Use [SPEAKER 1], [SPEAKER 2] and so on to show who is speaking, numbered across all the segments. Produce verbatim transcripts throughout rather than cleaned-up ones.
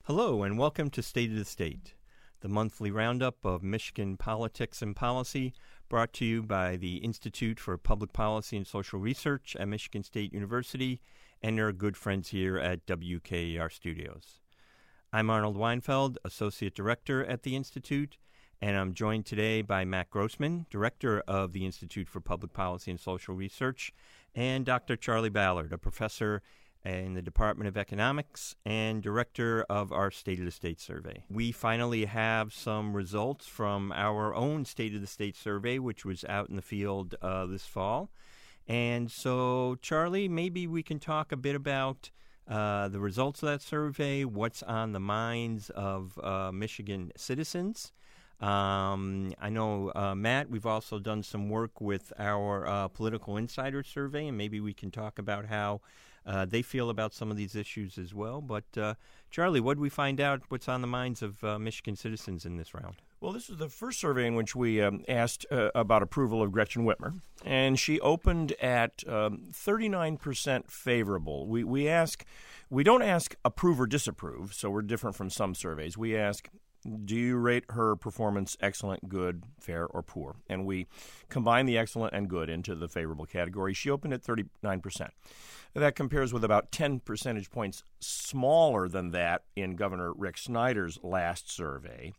[SPEAKER 1] Hello and welcome to State of the State, the monthly roundup of Michigan politics and policy brought to you by the Institute for Public Policy and Social Research at Michigan State University and our good friends here at W K A R Studios. I'm Arnold Weinfeld, Associate Director at the Institute, and I'm joined today by Matt Grossman, Director of the Institute for Public Policy and Social Research, and Doctor Charlie Ballard, a professor in the Department of Economics and Director of our State of the State survey. We finally have some results from our own State of the State survey, which was out in the field uh, this fall. And so, Charlie, maybe we can talk a bit about uh, the results of that survey, what's on the minds of uh, Michigan citizens. Um, I know, uh, Matt, we've also done some work with our uh, Political Insider survey, and maybe we can talk about how uh, they feel about some of these issues as well. But, uh, Charlie, what did we find out? What's on the minds of uh, Michigan citizens in this round?
[SPEAKER 2] Well, this was the first survey in which we um, asked uh, about approval of Gretchen Whitmer, and she opened at um, thirty-nine percent favorable. We we ask, we don't ask approve or disapprove, so we're different from some surveys. We ask, do you rate her performance excellent, good, fair, or poor? And we combine the excellent and good into the favorable category. She opened at thirty-nine percent. That compares with about ten percentage points smaller than that in Governor Rick Snyder's last survey.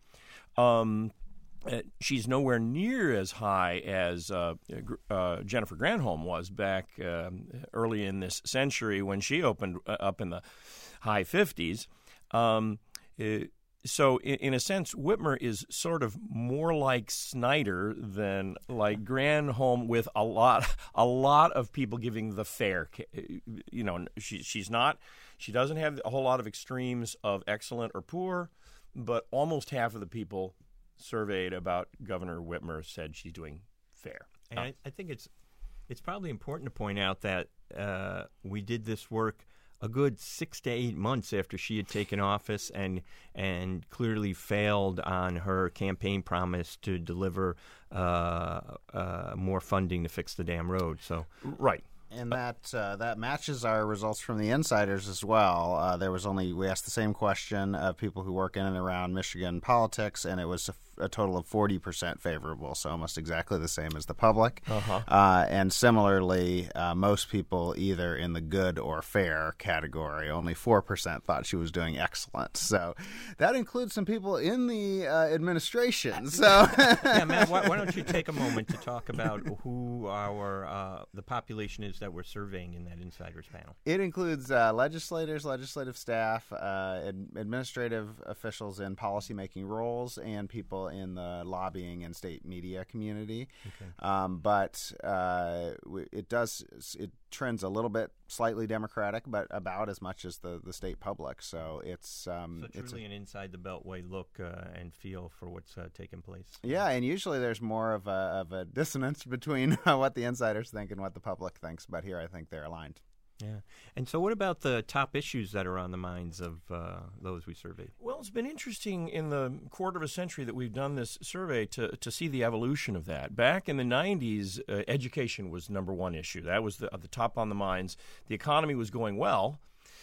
[SPEAKER 2] Um, uh, she's nowhere near as high as uh, uh, Jennifer Granholm was back um, early in this century when she opened uh, up in the high fifties. Um, it, So, in, in a sense, Whitmer is sort of more like Snyder than like Granholm, with a lot, a lot of people giving the fair. You know, she she's not, she doesn't have a whole lot of extremes of excellent or poor, but almost half of the people surveyed about Governor Whitmer said she's doing fair.
[SPEAKER 1] And uh, I, I think it's it's probably important to point out that uh, we did this work a good six to eight months after she had taken office and and clearly failed on her campaign promise to deliver uh, uh, more funding to fix the damn road. So
[SPEAKER 2] right.
[SPEAKER 3] And that uh, that matches our results from the insiders as well. Uh, there was only, we asked the same question of people who work in and around Michigan politics, and it was a, a total of forty percent favorable, so almost exactly the same as the public.
[SPEAKER 2] Uh-huh.
[SPEAKER 3] Uh, and similarly, uh, most people either in the good or fair category. Only four percent thought she was doing excellent. So that includes some people in the uh, administration. So
[SPEAKER 1] yeah, Matt, why, why don't you take a moment to talk about who our uh, the population is that we're surveying in that insiders panel?
[SPEAKER 3] It includes uh, legislators, legislative staff, uh, ad- administrative officials in policymaking roles, and people in the lobbying and state media community.
[SPEAKER 1] Okay.
[SPEAKER 3] Um, but uh, it does it trends a little bit slightly Democratic, but about as much as the, the state public. So it's um,
[SPEAKER 1] so truly
[SPEAKER 3] it's a,
[SPEAKER 1] an inside the beltway look uh, and feel for what's uh, taking place.
[SPEAKER 3] Yeah, and usually there's more of a of a dissonance between what the insiders think and what the public thinks. But here I think they're aligned.
[SPEAKER 1] Yeah. And so what about the top issues that are on the minds of uh, those we surveyed?
[SPEAKER 2] Well, it's been interesting in the quarter of a century that we've done this survey to, to see the evolution of that. Back in the nineties, uh, education was number one issue. That was the, at the top on the minds. The economy was going well.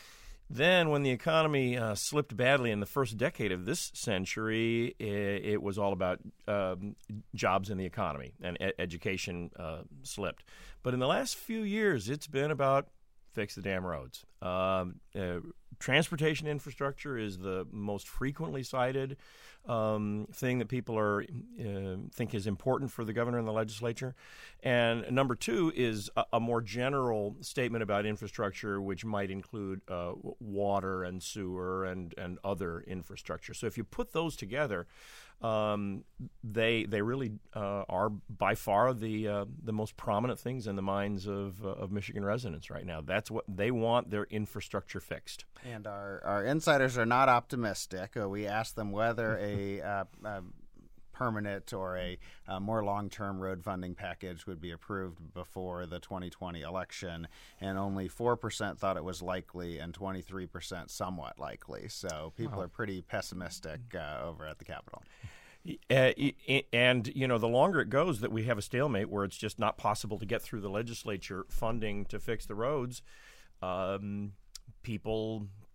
[SPEAKER 2] Then when the economy uh, slipped badly in the first decade of this century, it, it was all about um, jobs in the economy, and e- education uh, slipped. But in the last few years, it's been about fix the damn roads. Um, uh, transportation infrastructure is the most frequently cited um, thing that people are uh, think is important for the governor and the legislature. And number two is a, a more general statement about infrastructure, which might include uh, water and sewer and, and other infrastructure. So if you put those together, um, they they really uh, are by far the uh, the most prominent things in the minds of uh, of Michigan residents right now. That's what they want, their infrastructure fixed.
[SPEAKER 3] And our, our insiders are not optimistic. Uh, we asked them whether a uh, uh, permanent or a uh, more long-term road funding package would be approved before the twenty twenty election, and only four percent thought it was likely and twenty-three percent somewhat likely. So people
[SPEAKER 1] Wow.
[SPEAKER 3] are pretty pessimistic uh, over at the Capitol.
[SPEAKER 2] Uh, and, you know, the longer it goes that we have a stalemate where it's just not possible to get through the legislature funding to fix the roads, um, people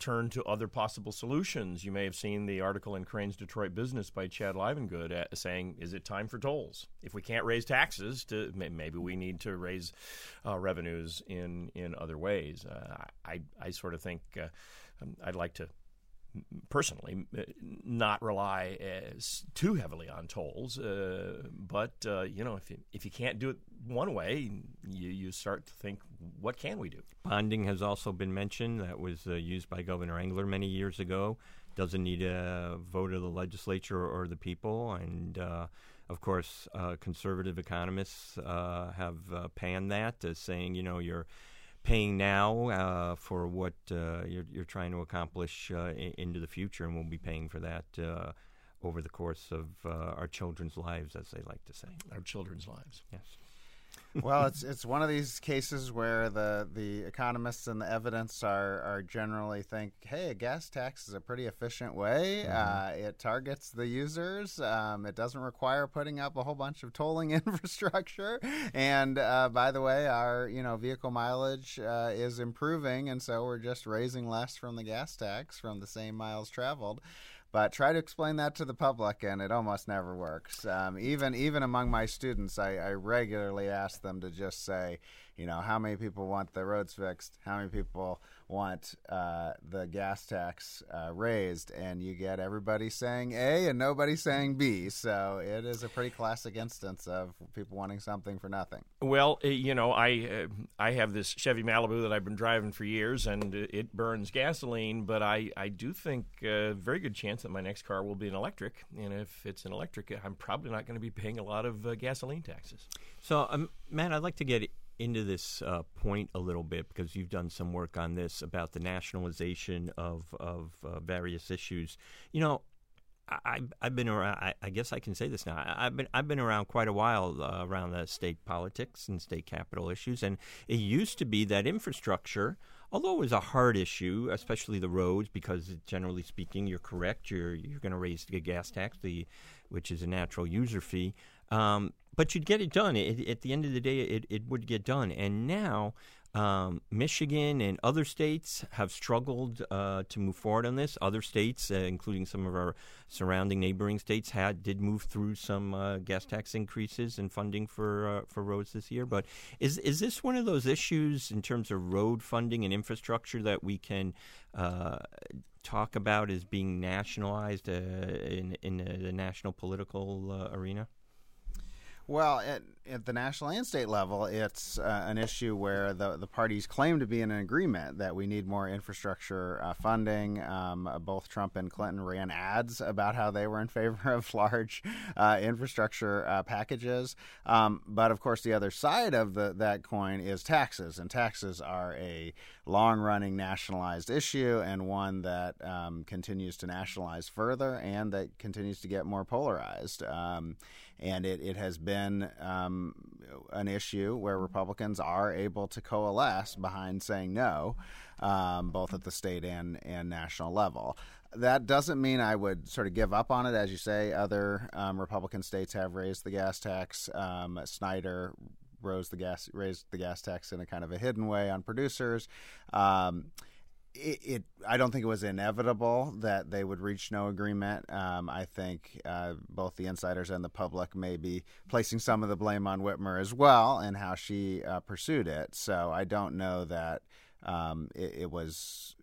[SPEAKER 2] turn to other possible solutions. You may have seen the article in Crane's Detroit Business by Chad Livengood uh, saying, is it time for tolls? If we can't raise taxes, to, maybe we need to raise uh, revenues in, in other ways. Uh, I, I sort of think uh, I'd like to personally not rely as too heavily on tolls, uh, but uh, you know, if you, if you can't do it one way, you, you start to think, what can we do?
[SPEAKER 1] Bonding has also been mentioned. That was uh, used by Governor Engler many years ago. Doesn't need a vote of the legislature or the people, and uh, of course, uh, conservative economists uh, have uh, panned that as saying, you know, you're paying now uh, for what uh, you're, you're trying to accomplish uh, in, into the future, and we'll be paying for that uh, over the course of uh, our children's lives, as they like to say.
[SPEAKER 2] Our children's lives.
[SPEAKER 1] Yes.
[SPEAKER 3] Well, it's it's one of these cases where the, the economists and the evidence are, are generally think, hey, a gas tax is a pretty efficient way. Mm-hmm. Uh, it targets the users. Um, it doesn't require putting up a whole bunch of tolling infrastructure. And uh, by the way, our you know vehicle mileage uh, is improving, and so we're just raising less from the gas tax from the same miles traveled. But try to explain that to the public, and it almost never works. Um, even even among my students, I, I regularly ask them to just say, you know, how many people want the roads fixed? How many people want uh, the gas tax uh, raised? And you get everybody saying A and nobody saying B. So it is a pretty classic instance of people wanting something for nothing.
[SPEAKER 2] Well, uh, you know, I uh, I have this Chevy Malibu that I've been driving for years, and it burns gasoline. But I, I do think a uh, very good chance that my next car will be an electric. And if it's an electric, I'm probably not going to be paying a lot of uh, gasoline taxes.
[SPEAKER 1] So, um, Matt, I'd like to get into this uh, point a little bit, because you've done some work on this about the nationalization of of uh, various issues. You know, I, I've been around. I, I guess I can say this now. I, I've been I've been around quite a while uh, around the state politics and state capital issues, and it used to be that infrastructure, although it was a hard issue, especially the roads, because generally speaking, you're correct. You're you're going to raise the gas tax, the which is a natural user fee. Um, but you'd get it done. It, at the end of the day, it, it would get done. And now um, Michigan and other states have struggled uh, to move forward on this. Other states, uh, including some of our surrounding neighboring states, had did move through some uh, gas tax increases and funding for uh, for roads this year. But is is this one of those issues in terms of road funding and infrastructure that we can uh, talk about as being nationalized uh, in in the national political uh, arena?
[SPEAKER 3] Well, at, at the national and state level, it's uh, an issue where the the parties claim to be in an agreement that we need more infrastructure uh, funding. Um, both Trump and Clinton ran ads about how they were in favor of large uh, infrastructure uh, packages. Um, but, of course, the other side of the, that coin is taxes, and taxes are a long-running nationalized issue, and one that um, continues to nationalize further and that continues to get more polarized. Um, and it, it has been um, an issue where Republicans are able to coalesce behind saying no, um, both at the state and, and national level. That doesn't mean I would sort of give up on it. As you say, other um, Republican states have raised the gas tax. Um, Snyder rose the gas raised the gas tax in a kind of a hidden way on producers. Um, It, it, I don't think it was inevitable that they would reach no agreement. Um, I think uh, both the insiders and the public may be placing some of the blame on Whitmer as well and how she uh, pursued it. So I don't know that um, it, it was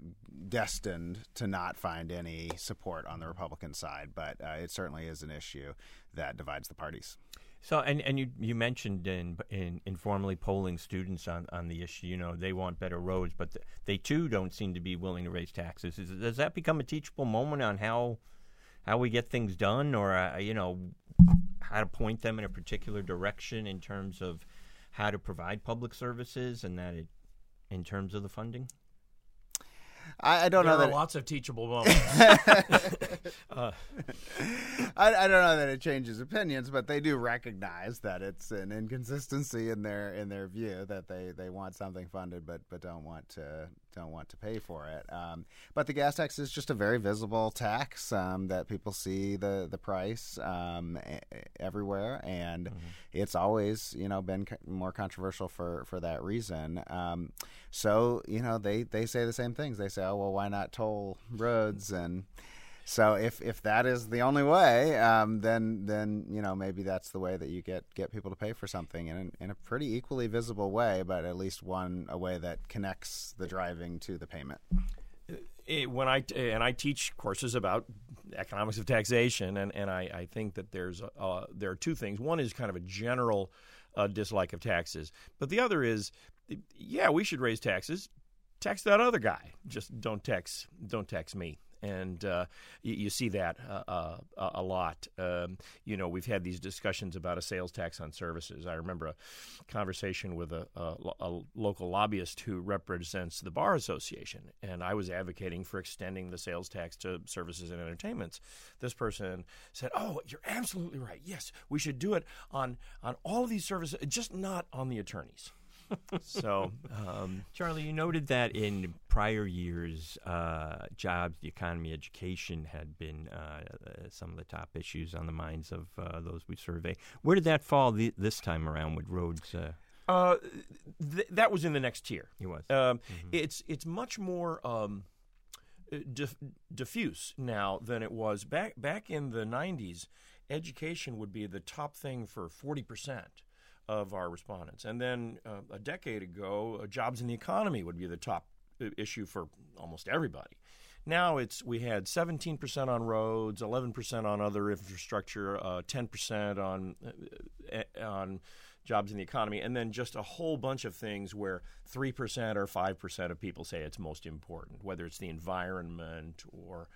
[SPEAKER 3] destined to not find any support on the Republican side, but uh, it certainly is an issue that divides the parties.
[SPEAKER 1] So, and, and you you mentioned in, in informally polling students on, on the issue, you know, they want better roads, but th- they too don't seem to be willing to raise taxes. Is, does that become a teachable moment on how how we get things done, or uh, you know, how to point them in a particular direction in terms of how to provide public services, and that it in terms of the funding?
[SPEAKER 3] I, I don't
[SPEAKER 2] there
[SPEAKER 3] know that
[SPEAKER 2] are lots of teachable moments.
[SPEAKER 3] uh. I, I don't know that it changes opinions, but they do recognize that it's an inconsistency in their in their view that they, they want something funded, but but don't want to don't want to pay for it. Um, but the gas tax is just a very visible tax um, that people see the the price um, a- everywhere, and mm-hmm. it's always you know been co- more controversial for, for that reason. Um, so you know they, they say the same things. They say, oh well, why not toll roads? And so if, if that is the only way, um, then then you know maybe that's the way that you get, get people to pay for something in in a pretty equally visible way, but at least one a way that connects the driving to the payment.
[SPEAKER 2] It, when I and I teach courses about economics of taxation, and, and I, I think that there's uh, there are two things. One is kind of a general uh, dislike of taxes, but the other is, yeah, we should raise taxes. Tax that other guy. Just don't tax don't tax me. And uh, you, you see that uh, uh, a lot. Um, you know, we've had these discussions about a sales tax on services. I remember a conversation with a, a, a local lobbyist who represents the Bar Association, and I was advocating for extending the sales tax to services and entertainments. This person said, oh, you're absolutely right. Yes, we should do it on, on all of these services, just not on the attorneys. So, um,
[SPEAKER 1] Charlie, you noted that in prior years, uh, jobs, the economy, education had been uh, some of the top issues on the minds of uh, those we survey. Where did that fall th- this time around with roads? Uh...
[SPEAKER 2] Uh, th- that was in the next tier.
[SPEAKER 1] It was.
[SPEAKER 2] Um,
[SPEAKER 1] mm-hmm.
[SPEAKER 2] It's it's much more um, diff- diffuse now than it was back back in the nineties. Education would be the top thing for forty percent. Of our respondents. And then uh, a decade ago, uh, jobs in the economy would be the top uh, issue for almost everybody. Now it's we had seventeen percent on roads, eleven percent on other infrastructure, uh, ten percent on uh, on jobs in the economy, and then just a whole bunch of things where three percent or five percent of people say it's most important, whether it's the environment or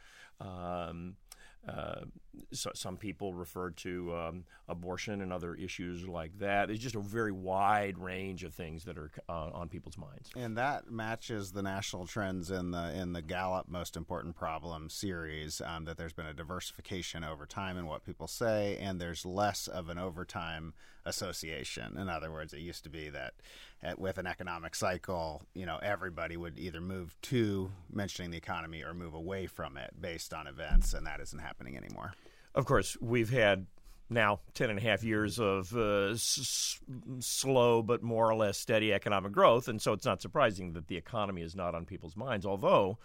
[SPEAKER 2] um, Uh, so some people refer to um, abortion and other issues like that. It's just a very wide range of things that are uh, on people's minds.
[SPEAKER 3] And that matches the national trends in the in the Gallup Most Important Problems series, um, that there's been a diversification over time in what people say, and there's less of an overtime association. In other words, it used to be that at, with an economic cycle, you know, everybody would either move to mentioning the economy or move away from it based on events, and that isn't happening anymore.
[SPEAKER 2] Of course, we've had now ten and a half years of uh, s- slow but more or less steady economic growth, and so it's not surprising that the economy is not on people's minds, although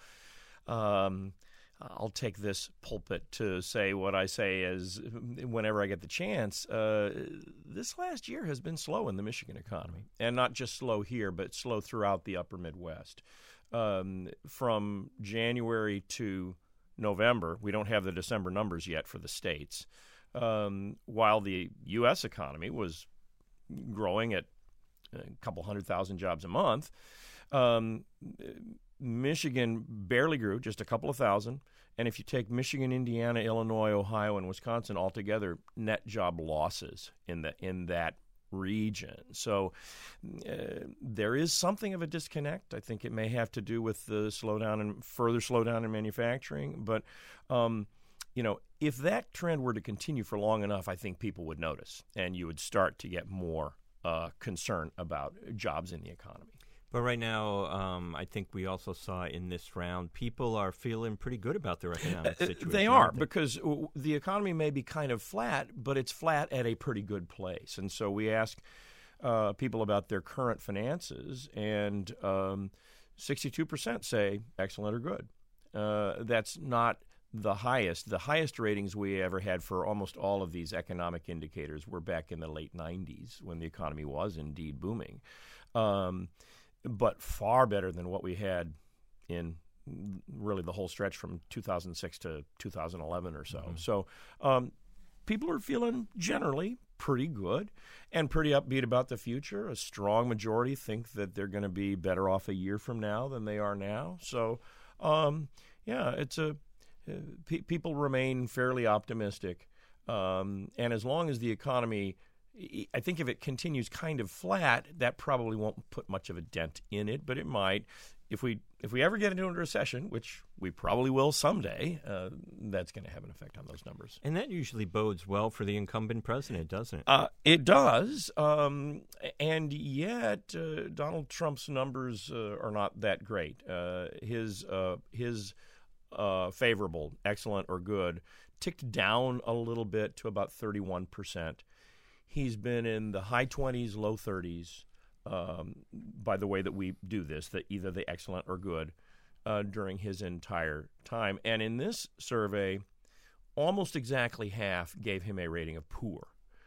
[SPEAKER 2] um, I'll take this pulpit to say what I say is whenever I get the chance. Uh, this last year has been slow in the Michigan economy, and not just slow here, but slow throughout the upper Midwest. Um, from January to November, we don't have the December numbers yet for the states, um, while the U S economy was growing at a couple hundred thousand jobs a month. Um, Michigan barely grew, just a couple of thousand. And if you take Michigan, Indiana, Illinois, Ohio, and Wisconsin all together, net job losses in the in that region. So uh, there is something of a disconnect. I think it may have to do with the slowdown and further slowdown in manufacturing. But, um, you know, if that trend were to continue for long enough, I think people would notice, and you would start to get more uh, concern about jobs in the economy.
[SPEAKER 1] But right now, um, I think we also saw in this round, people are feeling pretty good about their economic situation.
[SPEAKER 2] They are, because the economy may be kind of flat, but it's flat at a pretty good place. And so we ask uh, people about their current finances, and um, sixty-two percent say excellent or good. Uh, that's not the highest. The highest ratings we ever had for almost all of these economic indicators were back in the late nineties, when the economy was indeed booming. Um but far better than what we had in really the whole stretch from two thousand six to two thousand eleven or so. Mm-hmm. So um, people are feeling generally pretty good and pretty upbeat about the future. A strong majority think that they're going to be better off a year from now than they are now. So, um, yeah, it's a uh, pe- people remain fairly optimistic. Um, and as long as the economy, I think if it continues kind of flat, that probably won't put much of a dent in it, but it might. If we if we ever get into a recession, which we probably will someday, uh, that's going to have an effect on those numbers.
[SPEAKER 1] And that usually bodes well for the incumbent president, doesn't it?
[SPEAKER 2] Uh, it does, um, and yet uh, Donald Trump's numbers uh, are not that great. Uh, his uh, his uh, favorable, excellent, or good ticked down a little bit to about thirty-one percent. He's been in the high twenties, low thirties, um, by the way that we do this, that either the excellent or good, uh, during his entire time. And in this survey, almost exactly half gave him a rating of poor.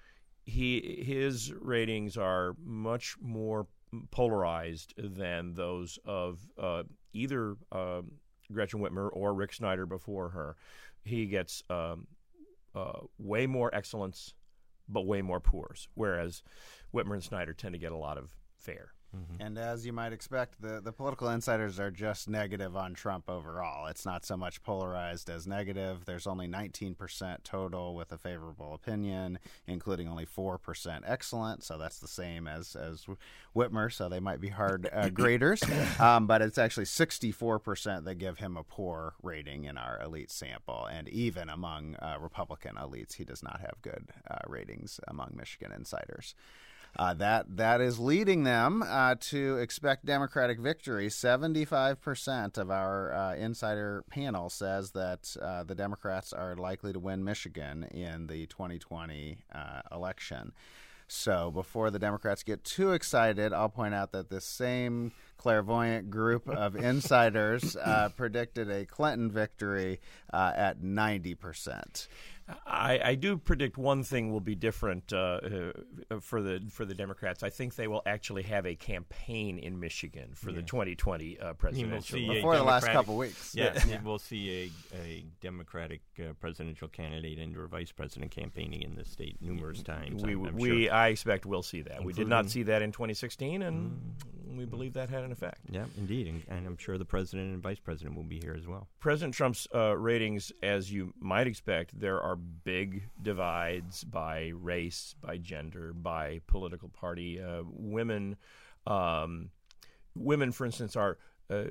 [SPEAKER 2] He his ratings are much more polarized than those of uh, either uh, Gretchen Whitmer or Rick Snyder before her. He gets um, uh, way more excellence, but way more poors, whereas Whitmer and Snyder tend to get a lot of fair.
[SPEAKER 3] Mm-hmm. And as you might expect, the, the political insiders are just negative on Trump overall. It's not so much polarized as negative. There's only nineteen percent total with a favorable opinion, including only four percent excellent. So that's the same as, as Whitmer, so they might be hard uh, graders. Um, but it's actually sixty-four percent that give him a poor rating in our elite sample. And even among uh, Republican elites, he does not have good uh, ratings among Michigan insiders. Uh, that that is leading them uh, to expect Democratic victory. seventy-five percent of our uh, insider panel says that uh, the Democrats are likely to win Michigan in the twenty twenty uh, election. So before the Democrats get too excited, I'll point out that this same clairvoyant group of insiders uh, predicted a Clinton victory uh, at ninety percent.
[SPEAKER 2] I, I do predict one thing will be different uh, uh, for the for the Democrats. I think they will actually have a campaign in Michigan for yeah. the twenty twenty uh, presidential
[SPEAKER 1] we'll
[SPEAKER 3] before the last couple weeks.
[SPEAKER 1] Yeah, yeah. We'll see a, a Democratic uh, presidential candidate and or vice president campaigning in the state numerous times.
[SPEAKER 2] We,
[SPEAKER 1] I'm, I'm
[SPEAKER 2] we
[SPEAKER 1] sure.
[SPEAKER 2] I expect we'll see that.
[SPEAKER 1] Including,
[SPEAKER 2] we did not see that in twenty sixteen, and
[SPEAKER 1] mm,
[SPEAKER 2] we believe that had an effect.
[SPEAKER 1] Yeah, indeed, and, and I'm sure the president and vice president will be here as well.
[SPEAKER 2] President Trump's uh, ratings, as you might expect, there are big divides by race, by gender, by political party. Uh, women, um, women, for instance, are uh,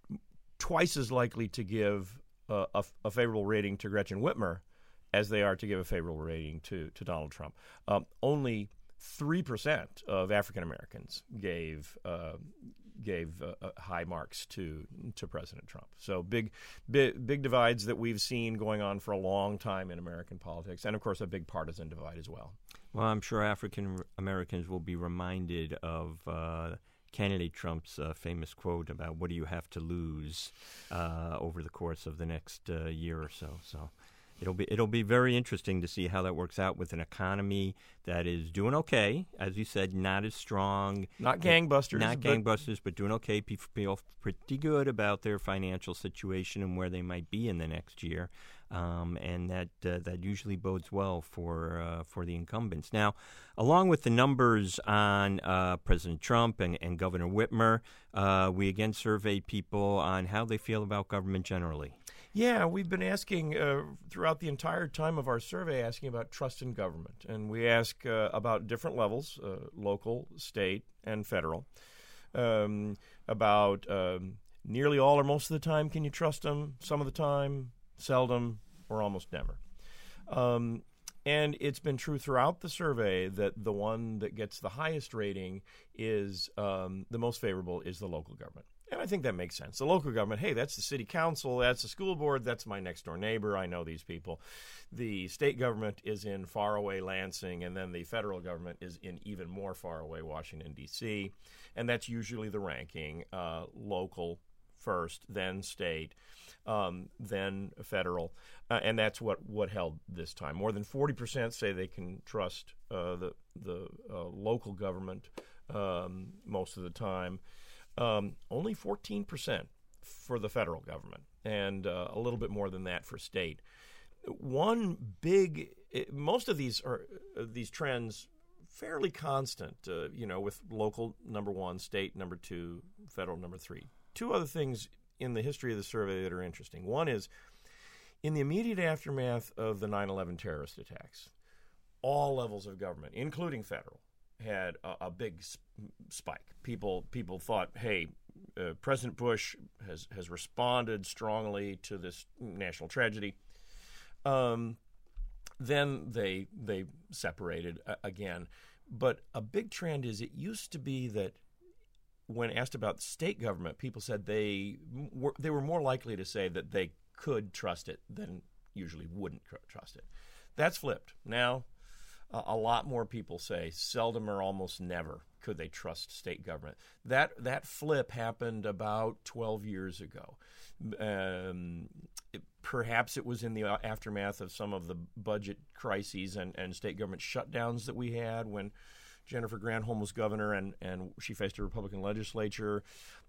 [SPEAKER 2] twice as likely to give uh, a, a favorable rating to Gretchen Whitmer as they are to give a favorable rating to, to Donald Trump. Um, only three percent of African Americans gave uh, gave uh, uh, high marks to to President Trump. So big, big, big divides that we've seen going on for a long time in American politics, and of course a big partisan divide as well.
[SPEAKER 1] Well, I'm sure African Americans will be reminded of uh, candidate Trump's uh, famous quote about "What do you have to lose?" uh, over the course of the next uh, year or so. So. It'll be it'll be very interesting to see how that works out with an economy that is doing okay, as you said, not as strong,
[SPEAKER 2] not gangbusters,
[SPEAKER 1] not
[SPEAKER 2] but
[SPEAKER 1] gangbusters, but doing okay. People feel pretty good about their financial situation and where they might be in the next year, um, and that uh, that usually bodes well for uh, for the incumbents. Now, along with the numbers on uh, President Trump and, and Governor Whitmer, uh, we again surveyed people on how they feel about government generally.
[SPEAKER 2] Yeah, we've been asking uh, throughout the entire time of our survey, asking about trust in government. And we ask uh, about different levels, uh, local, state, and federal, um, about um, nearly all or most of the time, can you trust them? Some of the time, seldom, or almost never. Um, and it's been true throughout the survey that the one that gets the highest rating is um, the most favorable is the local government. And I think that makes sense. The local government, hey, that's the city council, that's the school board, that's my next-door neighbor, I know these people. The state government is in faraway Lansing, and then the federal government is in even more faraway Washington, D C, and that's usually the ranking, uh, local first, then state, um, then federal, uh, and that's what, what held this time. More than forty percent say they can trust uh, the, the uh, local government um, most of the time. Um, only fourteen percent for the federal government, and uh, a little bit more than that for state. One big, most of these are uh, these trends fairly constant. Uh, you know, with local number one, state number two, federal number three. Two other things in the history of the survey that are interesting. One is in the immediate aftermath of the nine eleven terrorist attacks, all levels of government, including federal, had a, a big sp- spike. People people thought, hey, uh, President Bush has, has responded strongly to this national tragedy. Um, then they they separated uh, again. But a big trend is it used to be that when asked about state government, people said they were, they were more likely to say that they could trust it than usually wouldn't trust it. That's flipped. Now, uh, a lot more people say seldom or almost never could they trust state government. That that flip happened about twelve years ago. Um, it, perhaps it was in the aftermath of some of the budget crises and, and state government shutdowns that we had when Jennifer Granholm was governor and, and she faced a Republican legislature.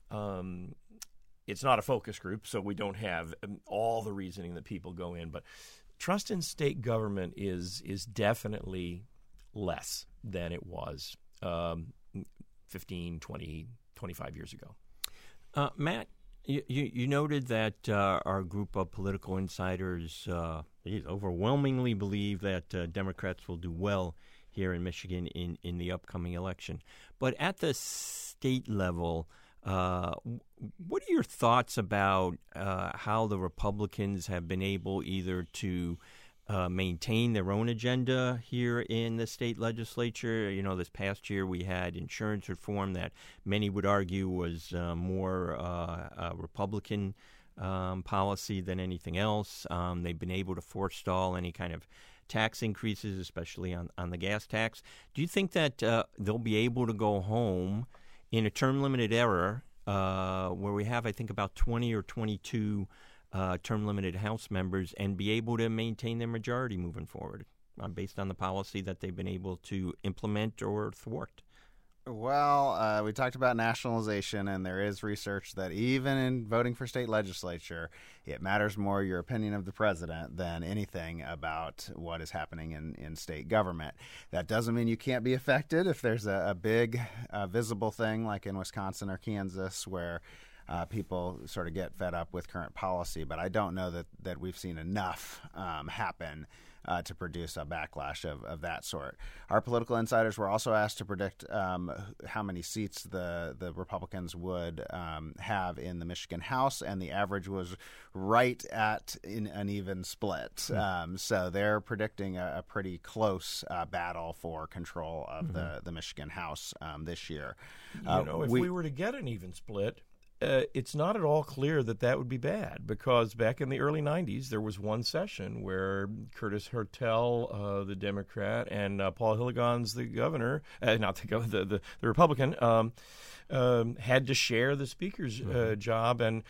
[SPEAKER 2] Um, it's not a focus group, so we don't have um, all the reasoning that people go in. But trust in state government is is definitely less than it was um, fifteen, twenty, twenty-five years ago.
[SPEAKER 1] Uh, Matt, you, you, you noted that uh, our group of political insiders uh, overwhelmingly believe that uh, Democrats will do well here in Michigan in, in the upcoming election. But at the state level, uh, what are your thoughts about uh, how the Republicans have been able either to uh, maintain their own agenda here in the state legislature? You know, this past year we had insurance reform that many would argue was uh, more uh, a Republican um, policy than anything else. Um, they've been able to forestall any kind of tax increases, especially on, on the gas tax. Do you think that uh, they'll be able to go home in a term-limited era uh, where we have, I think, about twenty or twenty-two uh, term-limited House members and be able to maintain their majority moving forward uh, based on the policy that they've been able to implement or thwart?
[SPEAKER 3] Well, uh, we talked about nationalization, and there is research that even in voting for state legislature, it matters more your opinion of the president than anything about what is happening in, in state government. That doesn't mean you can't be affected if there's a, a big uh, visible thing like in Wisconsin or Kansas where uh, people sort of get fed up with current policy. But I don't know that, that we've seen enough um, happen Uh, to produce a backlash of, of that sort. Our political insiders were also asked to predict um, how many seats the, the Republicans would um, have in the Michigan House, and the average was right at in an even split. Mm-hmm. Um, so they're predicting a, a pretty close uh, battle for control of mm-hmm. the, the Michigan House um, this year.
[SPEAKER 2] You
[SPEAKER 3] uh,
[SPEAKER 2] know, if
[SPEAKER 3] we,
[SPEAKER 2] we were to get an even split, Uh, it's not at all clear that that would be bad, because back in the early nineties, there was one session where Curtis Hertel, uh, the Democrat, and uh, Paul Hilligans, the governor, uh, not the governor, the, the, the Republican, um, um, had to share the speaker's uh, mm-hmm. job. And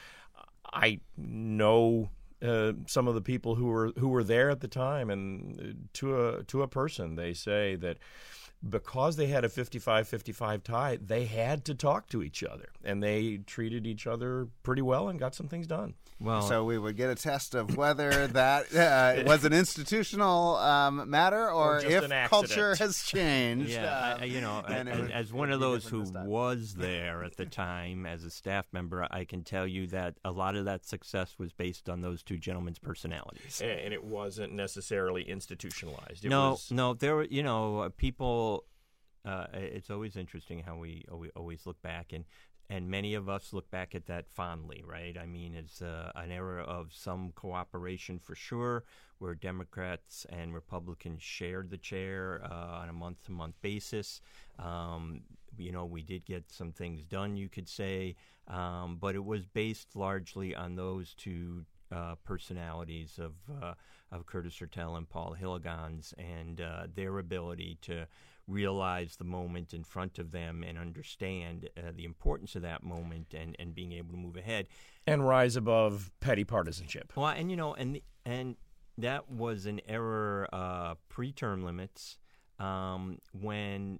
[SPEAKER 2] I know uh, some of the people who were who were there at the time, and to a to a person, they say that because they had a fifty-five fifty-five tie, they had to talk to each other, and they treated each other pretty well and got some things done.
[SPEAKER 3] Well, so we would get a test of whether that uh, was an institutional um, matter or,
[SPEAKER 2] or
[SPEAKER 3] if culture has changed.
[SPEAKER 1] Yeah,
[SPEAKER 3] um,
[SPEAKER 1] I, you know, as, as one of those who was there at the time as a staff member, I can tell you that a lot of that success was based on those two gentlemen's personalities.
[SPEAKER 2] And, and it wasn't necessarily institutionalized. It
[SPEAKER 1] no,
[SPEAKER 2] was...
[SPEAKER 1] no, there were, you know, people. Uh, it's always interesting how we always, always look back, and and many of us look back at that fondly, right? I mean, it's uh, an era of some cooperation for sure, where Democrats and Republicans shared the chair uh, on a month-to-month basis. Um, you know, we did get some things done, you could say, um, but it was based largely on those two uh, personalities of uh, of Curtis Hertel and Paul Hilligans, and uh, their ability to realize the moment in front of them and understand uh, the importance of that moment and, and being able to move ahead.
[SPEAKER 2] And rise above petty partisanship.
[SPEAKER 1] Well, and, you know, and and that was an error uh, pre-term limits um, when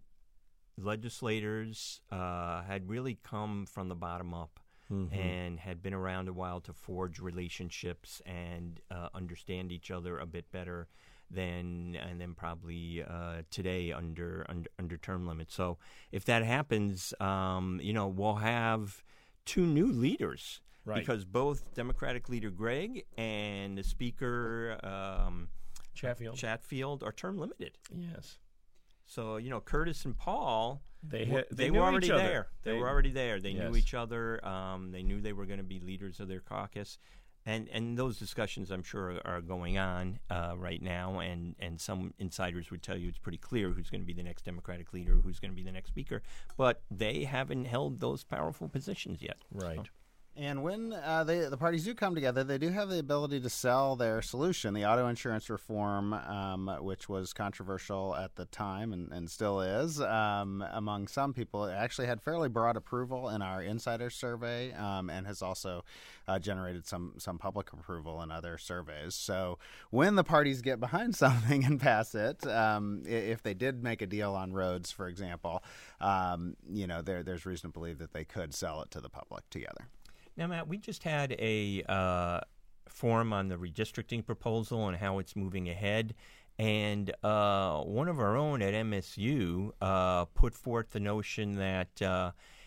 [SPEAKER 1] legislators uh, had really come from the bottom up mm-hmm. and had been around a while to forge relationships and uh, understand each other a bit better than and then probably uh, today under, under under term limits. So if that happens, um, you know, we'll have two new leaders,
[SPEAKER 2] right?
[SPEAKER 1] Because both Democratic leader Gregg and the Speaker um,
[SPEAKER 2] Chatfield
[SPEAKER 1] Chatfield are term limited.
[SPEAKER 2] Yes.
[SPEAKER 1] So you know, Curtis and Paul,
[SPEAKER 2] they
[SPEAKER 1] were,
[SPEAKER 2] they,
[SPEAKER 1] they
[SPEAKER 2] were
[SPEAKER 1] already there.
[SPEAKER 2] They,
[SPEAKER 1] they were already there. They
[SPEAKER 2] yes.
[SPEAKER 1] knew each other. Um, they knew they were going to be leaders of their caucus. And and those discussions, I'm sure, are going on uh, right now, and, and some insiders would tell you it's pretty clear who's going to be the next Democratic leader, who's going to be the next speaker, but they haven't held those powerful positions yet.
[SPEAKER 2] Right.
[SPEAKER 1] So.
[SPEAKER 3] And when uh, they, the parties do come together, they do have the ability to sell their solution. The auto insurance reform, um, which was controversial at the time and, and still is um, among some people, it actually had fairly broad approval in our insider survey um, and has also uh, generated some, some public approval in other surveys. So when the parties get behind something and pass it, um, if they did make a deal on roads, for example, um, you know, there, there's reason to believe that they could sell it to the public together.
[SPEAKER 1] Now, Matt, we just had a uh, forum on the redistricting proposal and how it's moving ahead. And uh, one of our own at M S U uh, put forth the notion that uh,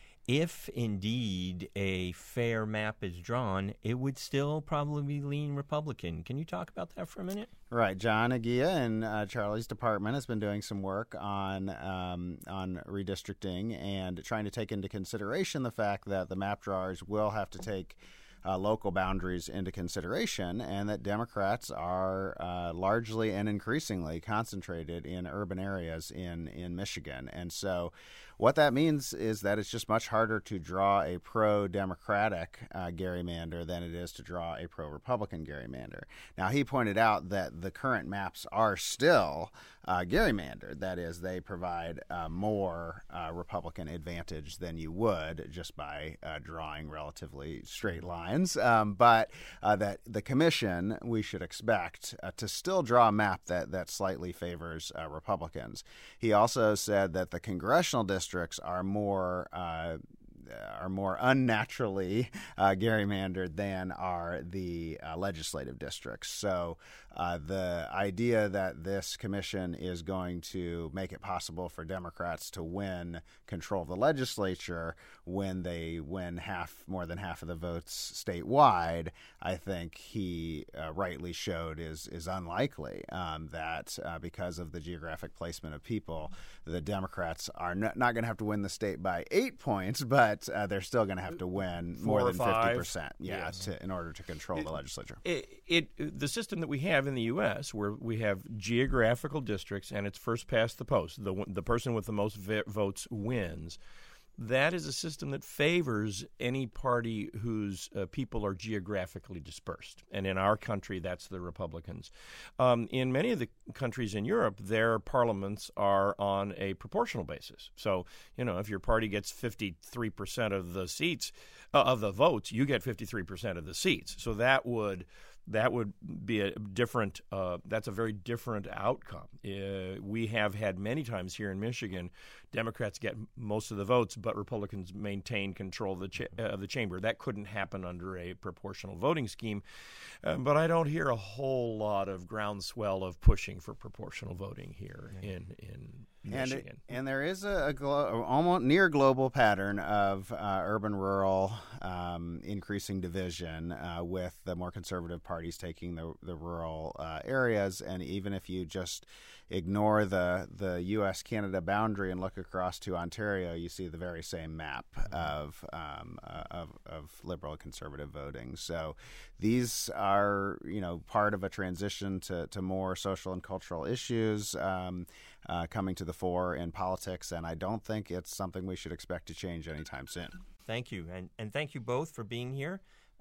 [SPEAKER 1] if indeed a fair map is drawn, it would still probably lean Republican. Can you talk about that for a minute?
[SPEAKER 3] Right. John Agia in uh, Charlie's department has been doing some work on um, on redistricting and trying to take into consideration the fact that the map drawers will have to take uh, local boundaries into consideration, and that Democrats are uh, largely and increasingly concentrated in urban areas in, in Michigan. And so what that means is that it's just much harder to draw a pro-Democratic uh, gerrymander than it is to draw a pro-Republican gerrymander. Now, he pointed out that the current maps are still uh, gerrymandered. That is, they provide uh, more uh, Republican advantage than you would just by uh, drawing relatively straight lines. Um, but uh, that the commission, we should expect uh, to still draw a map that, that slightly favors uh, Republicans. He also said that the congressional districts districts are more uh, are more unnaturally uh, gerrymandered than are the uh, legislative districts. So uh, the idea that this commission is going to make it possible for Democrats to win control of the legislature when they win half, more than half of the votes statewide, I think he uh, rightly showed is is unlikely. Um, that uh, because of the geographic placement of people, the Democrats are n- not going to have to win the state by eight points, but uh, they're still going to have to win
[SPEAKER 2] Four
[SPEAKER 3] more than fifty percent,
[SPEAKER 2] yeah,
[SPEAKER 3] yes. to, in order to control
[SPEAKER 2] it,
[SPEAKER 3] the legislature.
[SPEAKER 2] It, it the system that we have in the U S, where we have geographical districts and it's first past the post, the the person with the most vi- votes wins. That is a system that favors any party whose uh, people are geographically dispersed. And in our country, that's the Republicans. Um, in many of the countries in Europe, their parliaments are on a proportional basis. So, you know, if your party gets fifty-three percent of the seats, uh, of the votes, you get fifty-three percent of the seats. So that would... That would be a different, uh, that's a very different outcome. Uh, we have had many times here in Michigan, Democrats get most of the votes, but Republicans maintain control of the, cha- uh, of the chamber. That couldn't happen under a proportional voting scheme. Uh, but I don't hear a whole lot of groundswell of pushing for proportional voting here yeah. in, in Michigan.
[SPEAKER 3] And, it, and there is a, a glo- almost near global pattern of uh, urban-rural um, increasing division uh, with the more conservative parties taking the, the rural uh, areas. And even if you just ignore the, the U S Canada boundary and look across to Ontario, you see the very same map of, um, uh, of, of liberal and conservative voting. So these are, you know, part of a transition to, to more social and cultural issues um, uh, coming to the fore in politics, and I don't think it's something we should expect to change anytime soon.
[SPEAKER 1] Thank you, and, and thank you both for being here.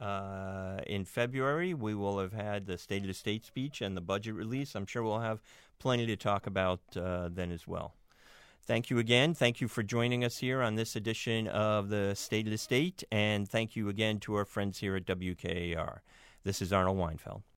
[SPEAKER 1] Uh, in February, we will have had the State of the State speech and the budget release. I'm sure we'll have plenty to talk about uh, then as well. Thank you again. Thank you for joining us here on this edition of the State of the State, and thank you again to our friends here at W K A R. This is Arnold Weinfeld.